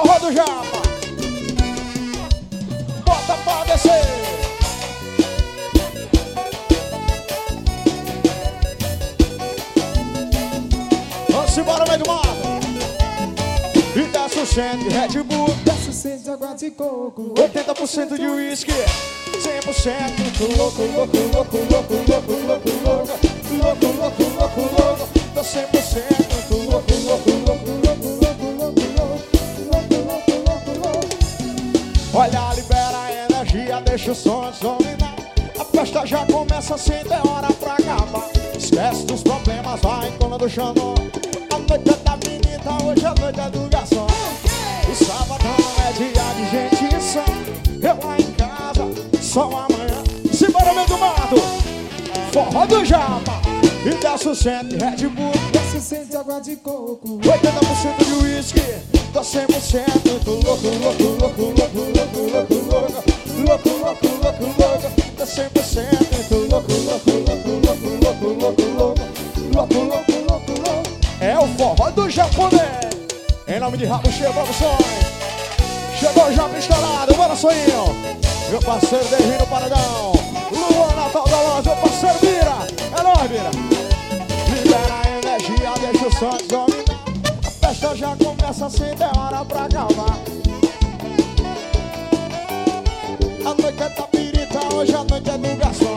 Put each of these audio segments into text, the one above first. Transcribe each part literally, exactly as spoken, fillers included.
forró do Japa. Bota pra descer. Vamos embora, meio do mato. E desce o centro de Red Bull, desce o centro de água de coco, oitenta por cento de uísque, cem por cento louco, louco, louco, louco, louco, louco, louco, louco, louco, louco, louco, tô cem por cento louco, louco, louco, louco, louco, louco, louco, louco, louco, louco. Olha, libera a energia, deixa o som dominar. A festa já começa sem ter hora pra acabar. Esquece dos problemas, vai em cona do xandó. A noite é da menina, hoje a noite é do garçom. O sabadão é dia de gente sã. Eu lá em casa, só amanhã. Simbora, meio do mato. Forró do Japa. E desce o centro de Red Bull, desce o centro de água de coco, oitenta por cento de uísque, tô cem por cento louco, louco, louco, louco, louco, louco, louco, louco, louco, louco, louco, louco, tô cem por cento louco, louco, louco, louco, louco, louco, louco, louco, louco, louco, louco. É o forró do japonês. Em nome de Rabo Cheio Produções. Chegou o Japa instalado, bora sonho. Meu parceiro Derri no paredão. Luan Natal da Loja, meu parceiro Vira. É nóis, Vira. Libera a energia, deixa o som dominar. A festa já começa sem ter hora pra acabar. A noite é da pirita, hoje a noite é do garçom.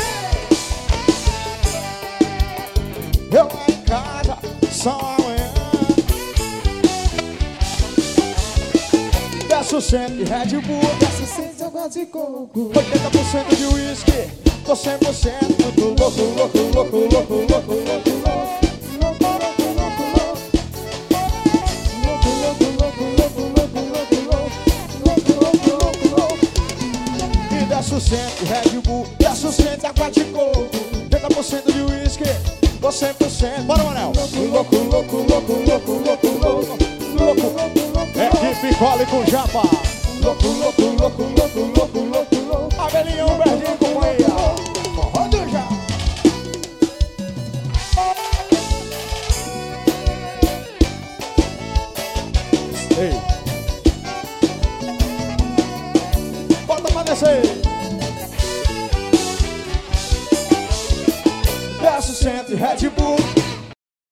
Eu lá em casa, só amanhã. Desce o centro de Red Bull, desce o centro de água de coco, oitenta por cento de uísque, tô cem por cento louco, louco, louco, louco, louco, louco, louco, desce o centro de Red Bull, desce o centro de água de coco, oitenta por cento de uísque, tô cem por cento. Bora, Manel. Louco, louco, louco, louco, louco, louco, louco. Equipe Cole com Japa. Louco, louco, louco, louco, louco, louco, louco. Abelinha, um Berdinho com companhia. Forró do Japa. Ei. Bota pra descer. Desce o centro de Red Bull.